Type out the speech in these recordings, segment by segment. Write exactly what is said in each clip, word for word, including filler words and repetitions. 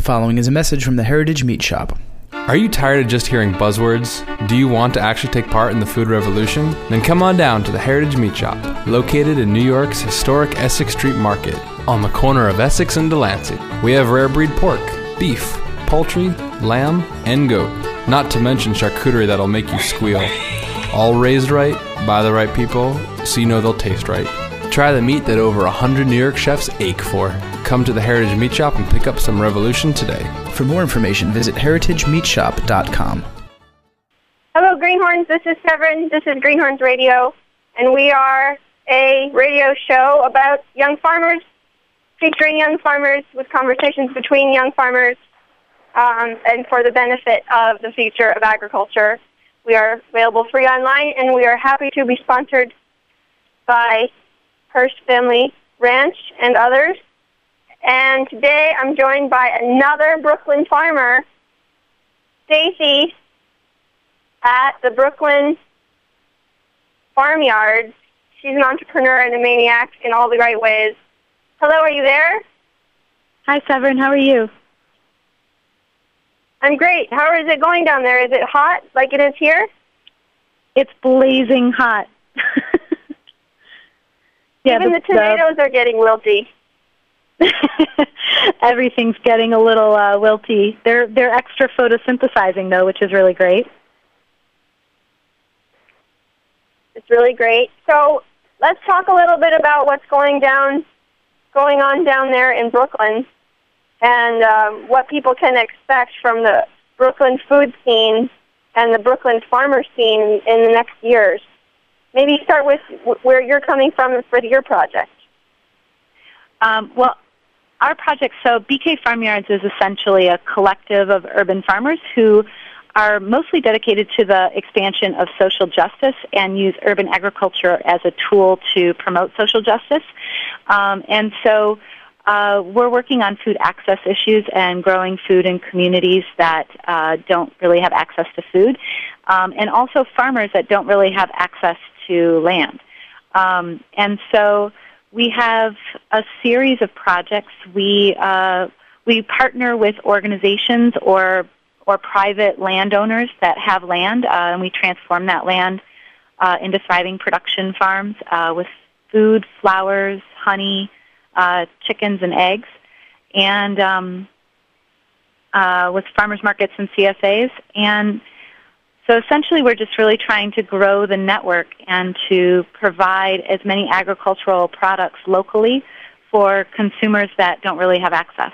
following is a message from the Heritage Meat Shop. Are you tired of just hearing buzzwords? Do you want to actually take part in the food revolution? Then come on down to the Heritage Meat Shop, located in New York's historic Essex Street Market, on the corner of Essex and Delancey. We have rare breed pork, beef, poultry, lamb, and goat, not to mention charcuterie that'll make you squeal. All raised right, by the right people, so you know they'll taste right. Try the meat that over one hundred New York chefs ache for. Come to the Heritage Meat Shop and pick up some revolution today. For more information, visit heritage meat shop dot com. Hello, Greenhorns. This is Severin. This is Greenhorns Radio, and we are a radio show about young farmers, featuring young farmers with conversations between young farmers, um, and for the benefit of the future of agriculture. We are available free online, and we are happy to be sponsored by Hearst Family Ranch and others. And today I'm joined by another Brooklyn farmer, Stacy, at the Brooklyn Farmyard. She's an entrepreneur and a maniac in all the right ways. Hello, are you there? Hi, Severin. How are you? I'm great. How is it going down there? Is it hot like it is here? It's blazing hot. yeah, Even the, the tomatoes the... are getting wilty. Everything's getting a little uh, wilty. They're they're extra photosynthesizing though, which is really great. It's really great. So let's talk a little bit about what's going down, going on down there in Brooklyn, and um, what people can expect from the Brooklyn food scene and the Brooklyn farmer scene in the next years. Maybe start with where you're coming from for your project. Um, well, our project, so B K Farmyards is essentially a collective of urban farmers who are mostly dedicated to the expansion of social justice and use urban agriculture as a tool to promote social justice. Um, and so uh, we're working on food access issues and growing food in communities that uh, don't really have access to food, um, and also farmers that don't really have access to land. Um, and so we have a series of projects. We uh, we partner with organizations or or private landowners that have land, uh, and we transform that land uh, into thriving production farms uh, with food, flowers, honey, uh, chickens, and eggs, and um, uh, with farmers markets and C S As. And so essentially we're just really trying to grow the network and to provide as many agricultural products locally for consumers that don't really have access.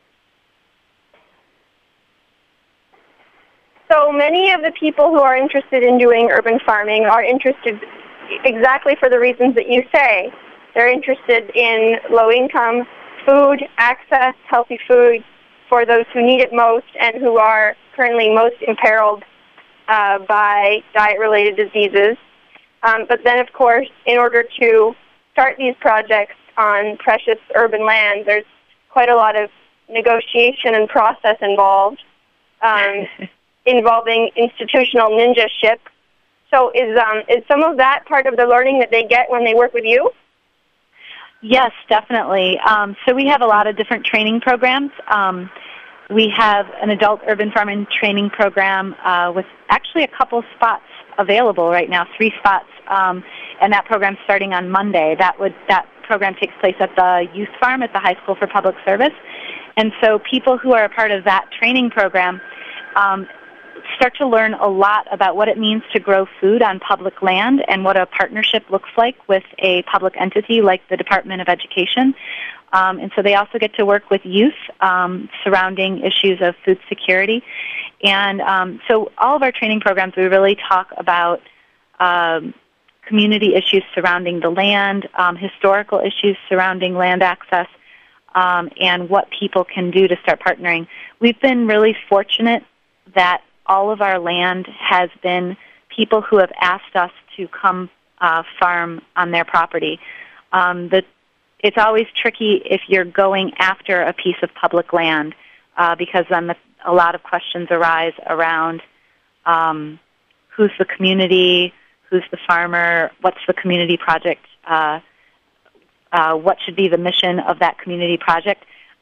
So many of the people who are interested in doing urban farming are interested exactly for the reasons that you say. They're interested in low-income food, access, healthy food for those who need it most and who are currently most imperiled Uh, by diet-related diseases. Um, but then, of course, in order to start these projects on precious urban land, there's quite a lot of negotiation and process involved, um, involving institutional ninja-ship. So is, um, is some of that part of the learning that they get when they work with you? Yes, definitely. Um, so we have a lot of different training programs. Um, We have an adult urban farming training program uh, with actually a couple spots available right now, three spots, um, and that program's starting on Monday. That would that program takes place at the youth farm at the High School for Public Service, and so people who are a part of that training program um, start to learn a lot about what it means to grow food on public land and what a partnership looks like with a public entity like the Department of Education. Um, and so they also get to work with youth um, surrounding issues of food security. And um, so all of our training programs, we really talk about um, community issues surrounding the land, um, historical issues surrounding land access, um, and what people can do to start partnering. We've been really fortunate that all of our land has been people who have asked us to come uh, farm on their property. Um, the It's always tricky if you're going after a piece of public land uh, because then the, a lot of questions arise around um, who's the community, who's the farmer, what's the community project, uh, uh, what should be the mission of that community project.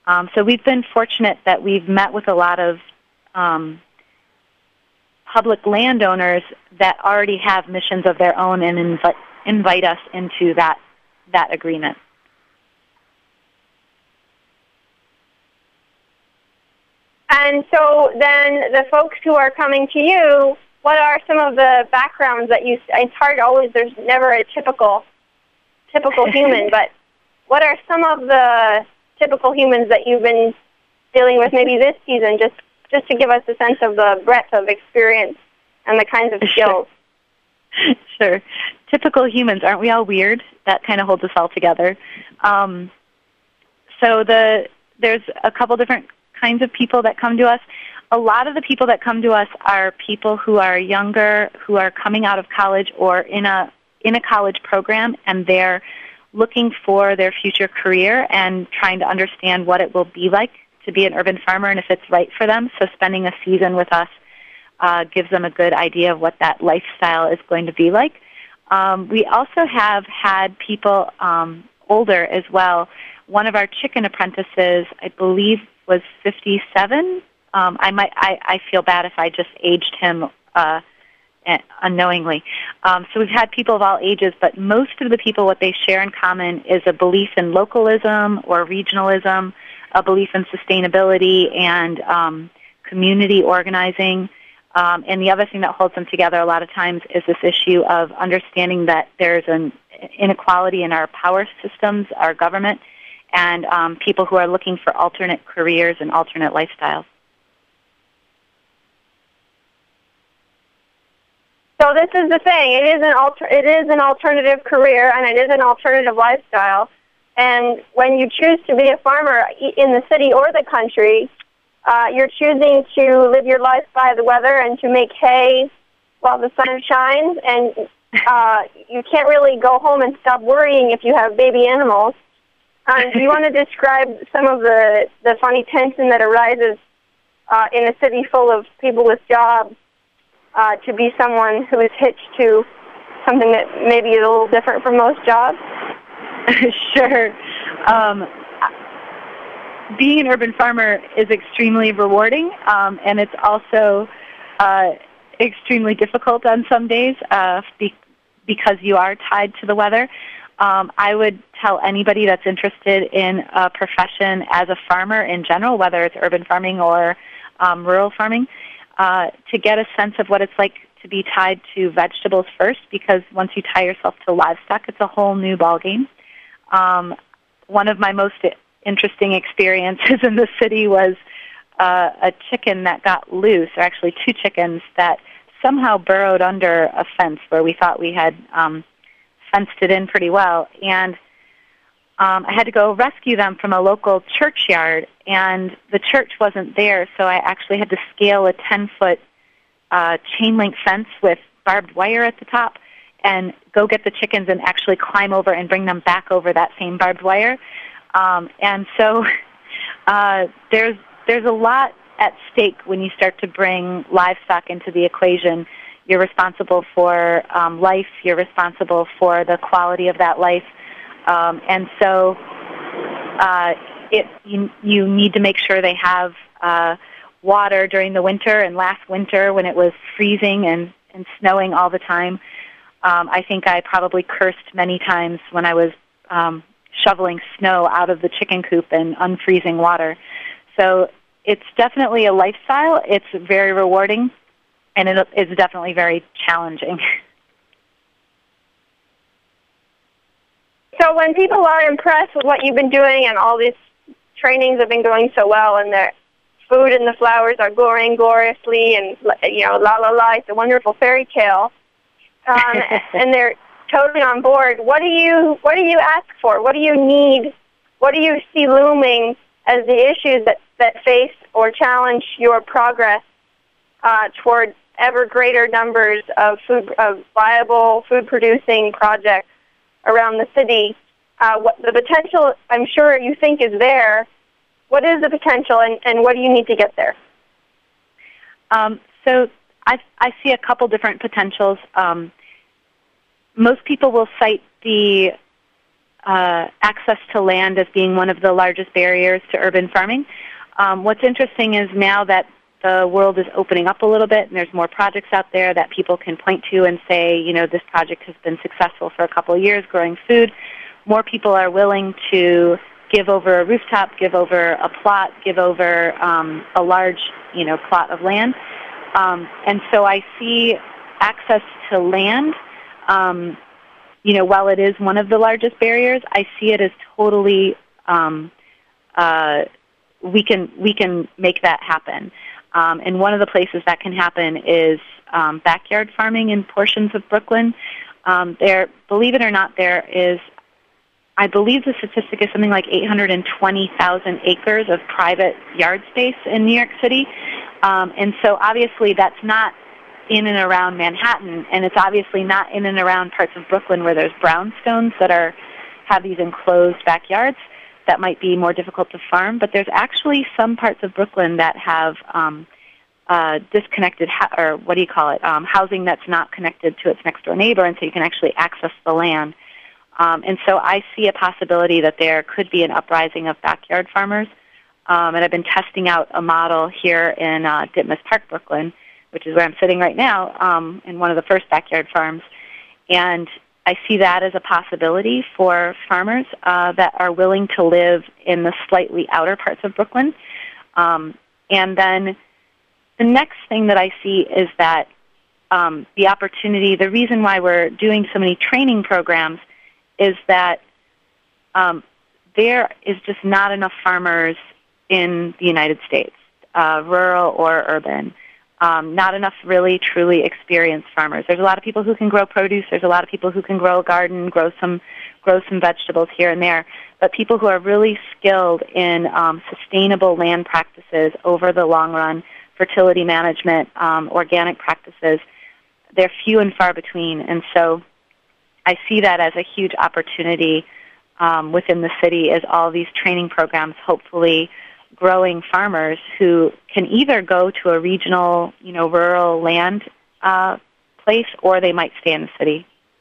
Um, so we've been fortunate that we've met with a lot of um, public landowners that already have missions of their own and invite, invite us into that that agreement. And so then the folks who are coming to you, what are some of the backgrounds that you, it's hard always, there's never a typical typical human, but what are some of the typical humans that you've been dealing with maybe this season, just, just to give us a sense of the breadth of experience and the kinds of skills? Sure. Sure. Typical humans, aren't we all weird? That kind of holds us all together. Um, so the there's a couple different kinds of people that come to us. A lot of the people that come to us are people who are younger, who are coming out of college or in a in a college program, and they're looking for their future career and trying to understand what it will be like to be an urban farmer and if it's right for them. So spending a season with us uh, gives them a good idea of what that lifestyle is going to be like. Um, we also have had people um, older as well. One of our chicken apprentices, I believe, was fifty-seven. Um, I might. I, I feel bad if I just aged him uh, unknowingly. Um, so we've had people of all ages, but most of the people, what they share in common is a belief in localism or regionalism, a belief in sustainability and um, community organizing. Um, and the other thing that holds them together a lot of times is this issue of understanding that there's an inequality in our power systems, our government, and um, people who are looking for alternate careers and alternate lifestyles. So this is the thing. It is an alter, it is an alternative career, and it is an alternative lifestyle. And when you choose to be a farmer in the city or the country, uh, you're choosing to live your life by the weather and to make hay while the sun shines. And uh, you can't really go home and stop worrying if you have baby animals. Um, do you want to describe some of the, the funny tension that arises uh, in a city full of people with jobs uh, to be someone who is hitched to something that maybe is a little different from most jobs? Sure. Um, being an urban farmer is extremely rewarding, um, and it's also uh, extremely difficult on some days uh, be- because you are tied to the weather. Um, I would tell anybody that's interested in a profession as a farmer in general, whether it's urban farming or um, rural farming, uh, to get a sense of what it's like to be tied to vegetables first, because once you tie yourself to livestock, it's a whole new ballgame. Um, one of my most interesting experiences in the city was uh, a chicken that got loose, or actually two chickens that somehow burrowed under a fence where we thought we had um, fenced it in pretty well. And um, I had to go rescue them from a local churchyard, and the church wasn't there, so I actually had to scale a ten-foot uh, chain-link fence with barbed wire at the top and go get the chickens and actually climb over and bring them back over that same barbed wire. Um, and so uh, there's there's a lot at stake when you start to bring livestock into the equation. You're responsible for um, life. You're responsible for the quality of that life. Um, and so uh, it you, you need to make sure they have uh, water during the winter. And last winter, when it was freezing and, and snowing all the time, um, I think I probably cursed many times when I was um, shoveling snow out of the chicken coop and unfreezing water. So it's definitely a lifestyle. It's very rewarding, and it is definitely very challenging. So when people are impressed with what you've been doing and all these trainings have been going so well, and the food and the flowers are growing gloriously, and, you know, la la la, it's a wonderful fairy tale, um, and they're totally on board, what do you what do you ask for? What do you need? What do you see looming as the issues that, that face or challenge your progress uh, toward ever greater numbers of food of viable food producing projects around the city? Uh, what the potential, I'm sure you think, is there. What is the potential, and, and what do you need to get there? Um, so I, I see a couple different potentials. Um, most people will cite the uh, access to land as being one of the largest barriers to urban farming. Um, what's interesting is now that the world is opening up a little bit and there's more projects out there that people can point to and say, you know, this project has been successful for a couple of years growing food, more people are willing to give over a rooftop, give over a plot, give over um, a large, you know, plot of land. Um, and so I see access to land, um, you know, while it is one of the largest barriers, I see it as totally, um, uh, we can we can make that happen. Um, and one of the places that can happen is um, backyard farming in portions of Brooklyn. Um, there, believe it or not, there is, I believe the statistic is something like eight hundred twenty thousand acres of private yard space in New York City. Um, and so obviously that's not in and around Manhattan, and it's obviously not in and around parts of Brooklyn where there's brownstones that are have these enclosed backyards that might be more difficult to farm. But there's actually some parts of Brooklyn that have um, uh, disconnected, ha- or what do you call it, um, housing that's not connected to its next-door neighbor, and so you can actually access the land. Um, and so I see a possibility that there could be an uprising of backyard farmers. Um, and I've been testing out a model here in uh, Ditmas Park, Brooklyn, which is where I'm sitting right now, um, in one of the first backyard farms. And I see that as a possibility for farmers uh, that are willing to live in the slightly outer parts of Brooklyn. Um, and then the next thing that I see is that um, the opportunity, the reason why we're doing so many training programs is that um, there is just not enough farmers in the United States, uh, rural or urban. Um, not enough really truly experienced farmers. There's a lot of people who can grow produce. There's a lot of people who can grow a garden, grow some grow some vegetables here and there. But people who are really skilled in um, sustainable land practices over the long run, fertility management, um, organic practices, they're few and far between. And so I see that as a huge opportunity um, within the city as all these training programs hopefully growing farmers who can either go to a regional, you know, rural land uh, place, or they might stay in the city.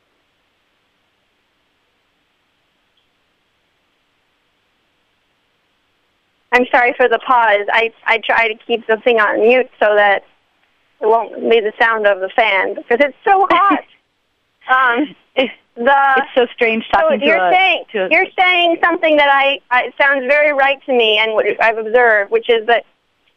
I'm sorry for the pause. I I try to keep the thing on mute so that it won't be the sound of the fan because it's so hot. um, it's, the, it's so strange talking so you're to, saying, a, to a... You're saying something that I, I sounds very right to me and what I've observed, which is that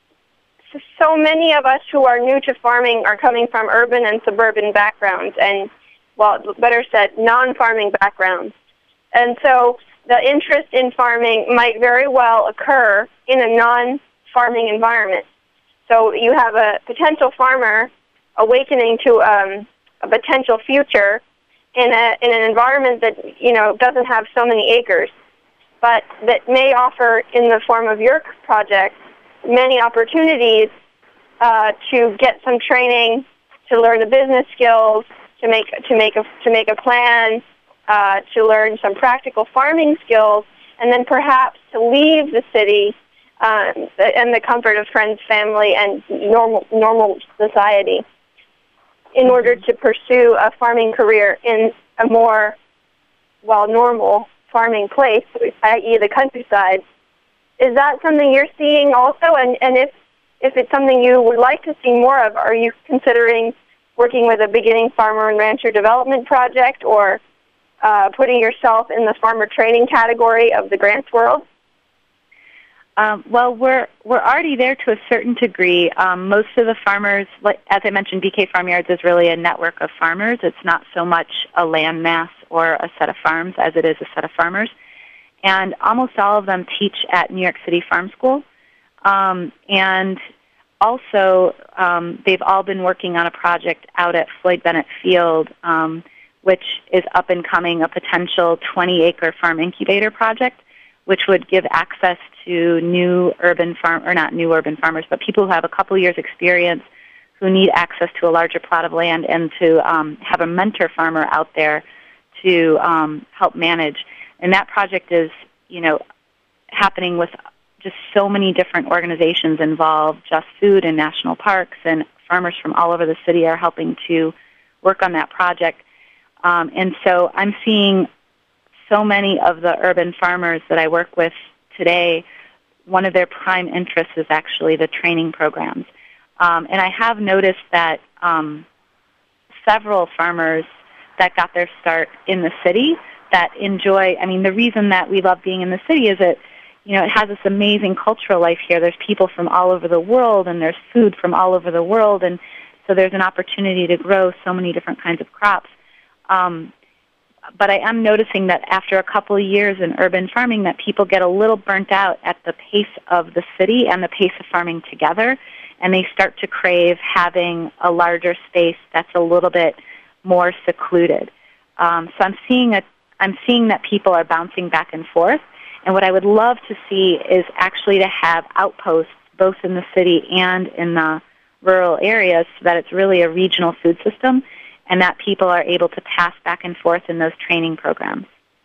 so many of us who are new to farming are coming from urban and suburban backgrounds and, well, better said, non-farming backgrounds. And so the interest in farming might very well occur in a non-farming environment. So you have a potential farmer awakening to um, a potential future in a in an environment that, you know, doesn't have so many acres, but that may offer, in the form of your project, many opportunities uh, to get some training, to learn the business skills, to make to make a to make a plan, uh, to learn some practical farming skills, and then perhaps to leave the city um, and the comfort of friends, family, and normal normal society, in order to pursue a farming career in a more, well, normal farming place, that is the countryside. Is that something you're seeing also? And, and if, if it's something you would like to see more of, are you considering working with a beginning farmer and rancher development project, or uh, putting yourself in the farmer training category of the grants world? Um, well, we're we're already there to a certain degree. Um, most of the farmers, like, as I mentioned, B K Farmyards is really a network of farmers. It's not so much a land mass or a set of farms as it is a set of farmers. And almost all of them teach at New York City Farm School. Um, and also, um, they've all been working on a project out at Floyd Bennett Field, um, which is up and coming, a potential twenty-acre farm incubator project, which would give access to new urban farm, or not new urban farmers, but people who have a couple years' experience who need access to a larger plot of land, and to um, have a mentor farmer out there to um, help manage. And that project is, you know, happening with just so many different organizations involved. Just Food and national parks and farmers from all over the city are helping to work on that project. Um, and so I'm seeing so many of the urban farmers that I work with today, one of their prime interests is actually the training programs. Um, and I have noticed that um, several farmers that got their start in the city that enjoy, I mean, the reason that we love being in the city is that, you know, it has this amazing cultural life here. There's people from all over the world, and there's food from all over the world, and so there's an opportunity to grow so many different kinds of crops. Um, but I am noticing that after a couple of years in urban farming that people get a little burnt out at the pace of the city and the pace of farming together, and they start to crave having a larger space that's a little bit more secluded. Um, so I'm seeing a, I'm seeing that people are bouncing back and forth, and what I would love to see is actually to have outposts both in the city and in the rural areas so that it's really a regional food system and that people are able to pass back and forth in those training programs.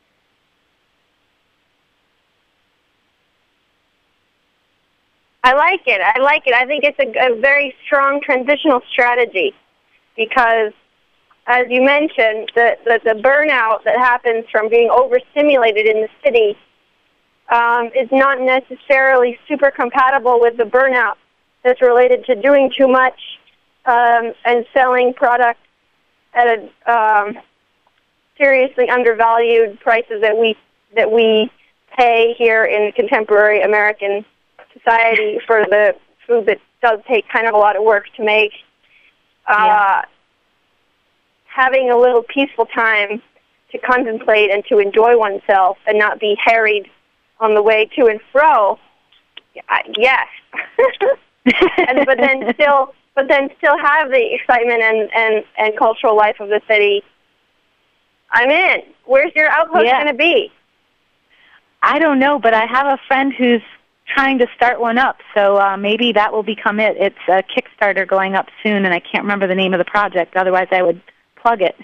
I like it. I like it. I think it's a, a very strong transitional strategy because, as you mentioned, the, the, the burnout that happens from being overstimulated in the city um, is not necessarily super compatible with the burnout that's related to doing too much um, and selling product at a um, seriously undervalued prices that we that we pay here in contemporary American society for the food that does take kind of a lot of work to make. Uh, yeah. Having a little peaceful time to contemplate and to enjoy oneself and not be harried on the way to and fro. Yes. and, but then still, but then still have the excitement and, and, and cultural life of the city. I'm in. Where's your outpost yeah. going to be? I don't know, but I have a friend who's trying to start one up, so uh, maybe that will become it. It's a Kickstarter going up soon, and I can't remember the name of the project. Otherwise, I would plug it.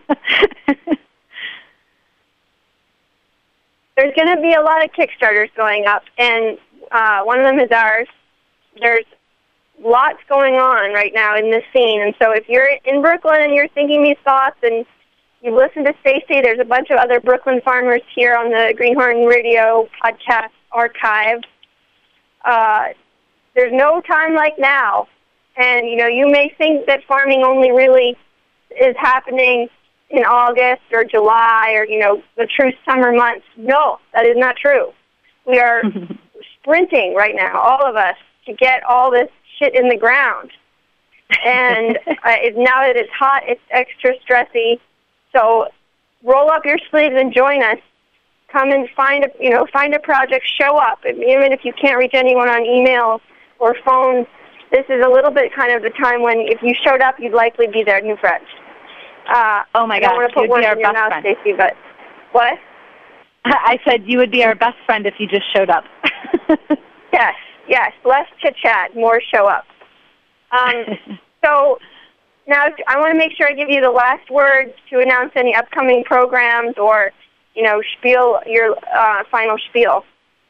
There's going to be a lot of Kickstarters going up, and uh, one of them is ours. There's lots going on right now in this scene, and so if you're in Brooklyn and you're thinking these thoughts and you listen to Stacy, there's a bunch of other Brooklyn farmers here on the Greenhorn Radio podcast archive. Uh, there's no time like now, and you know you may think that farming only really is happening in August or July or you know the true summer months. No, that is not true. We are sprinting right now, all of us, to get all this shit in the ground. And uh, it, now that it's hot, it's extra stressy. So roll up your sleeves and join us. Come and find a you know find a project. Show up, even if you can't reach anyone on email or phone. This is a little bit kind of the time when if you showed up, you'd likely be their new friend. Uh, oh my I gosh, don't want to put words in your mouth, Stacy, but what? I said you would be our best friend if you just showed up. Yes, yes. Less chit chat, more show up. Um, so. Now, I want to make sure I give you the last words to announce any upcoming programs or, you know, spiel your uh, final spiel.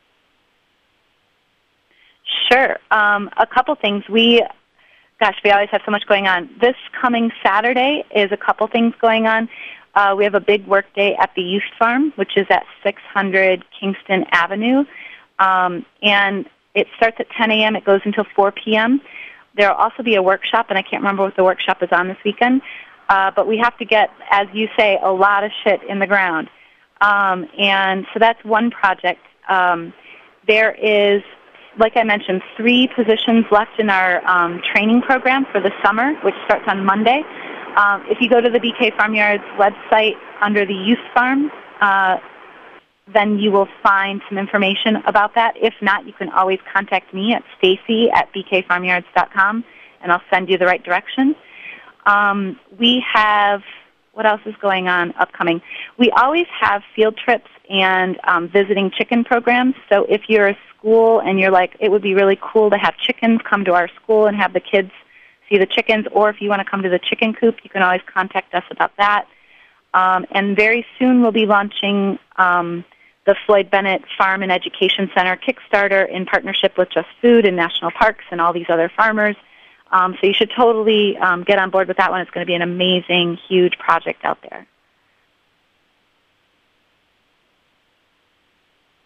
Sure. Um, a couple things. We, gosh, we always have so much going on. This coming Saturday is a couple things going on. Uh, we have a big work day at the Youth Farm, which is at six hundred Kingston Avenue. Um, and it starts at ten a.m. It goes until four p.m., There will also be a workshop, and I can't remember what the workshop is on this weekend, uh, but we have to get, as you say, a lot of shit in the ground. Um, and so that's one project. Um, there is, like I mentioned, three positions left in our um, training program for the summer, which starts on Monday. Um, if you go to the B K Farmyard's website under the Youth Farm, uh, then you will find some information about that. If not, you can always contact me at stacy at b k farmyards dot com, and I'll send you the right direction. Um, we have, what else is going on upcoming? We always have field trips and um, visiting chicken programs. So if you're a school and you're like, it would be really cool to have chickens, come to our school and have the kids see the chickens, or if you want to come to the chicken coop, you can always contact us about that. Um, and very soon we'll be launching um, the Floyd Bennett Farm and Education Center Kickstarter in partnership with Just Food and National Parks and all these other farmers. Um, so you should totally um, get on board with that one. It's going to be an amazing, huge project out there.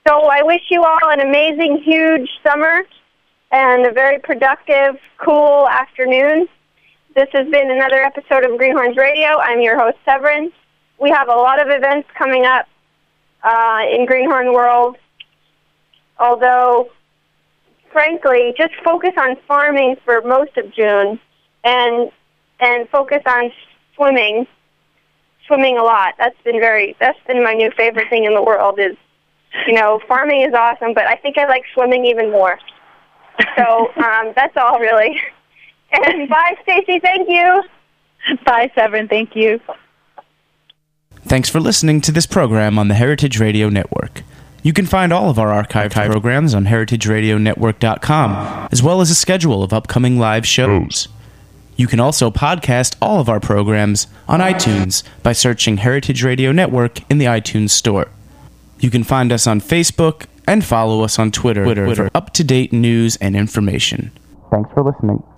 So I wish you all an amazing, huge summer and a very productive, cool afternoon. This has been another episode of Greenhorns Radio. I'm your host, Severin. We have a lot of events coming up uh, in Greenhorn World, although, frankly, just focus on farming for most of June and and focus on swimming, swimming a lot. That's been very, that's been my new favorite thing in the world is, you know, farming is awesome, but I think I like swimming even more. So um, that's all, really. And bye, Stacy. Thank you. Bye, Severin. Thank you. Thanks for listening to this program on the Heritage Radio Network. You can find all of our archived programs on heritage radio network dot com, as well as a schedule of upcoming live shows. You can also podcast all of our programs on iTunes by searching Heritage Radio Network in the iTunes Store. You can find us on Facebook and follow us on Twitter, Twitter. for up-to-date news and information. Thanks for listening.